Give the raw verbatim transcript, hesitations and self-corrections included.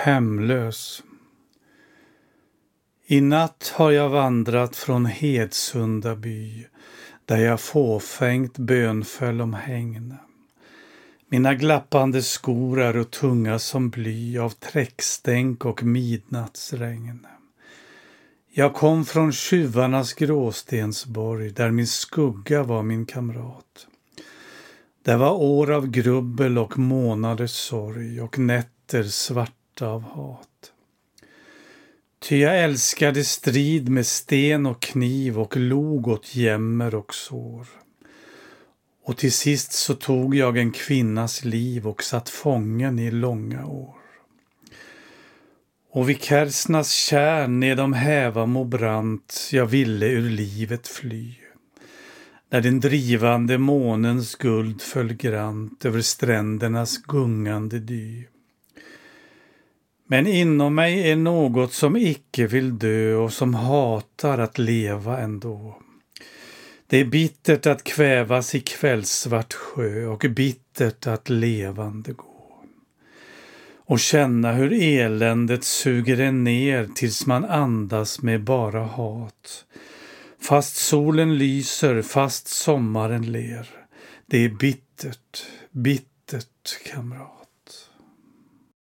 hemlös. I natt har jag vandrat från Hedsunda by, där jag fåfängt bönföll om hängn. Mina glappande skor är och tunga som bly av träckstänk och midnattsregn. Jag kom från tjuvarnas gråstensborg, där min skugga var min kamrat. Det var år av grubbel och månaders sorg och nätter svarta av hat. Ty jag älskade strid med sten och kniv och log åt jämmer och sår. Och till sist så tog jag en kvinnas liv och satt fången i långa år. Och vid Kersnas kärn nedom Hävamo brant jag ville ur livet fly. När den drivande månens guld föll grant över strändernas gungande dy. Men inom mig är något som icke vill dö och som hatar att leva ändå. Det är bittert att kvävas i kvällsvart sjö och bittert att levande gå. Och känna hur eländet suger en ner tills man andas med bara hat. Fast solen lyser, fast sommaren ler. Det är bittert, bittert, kamrat.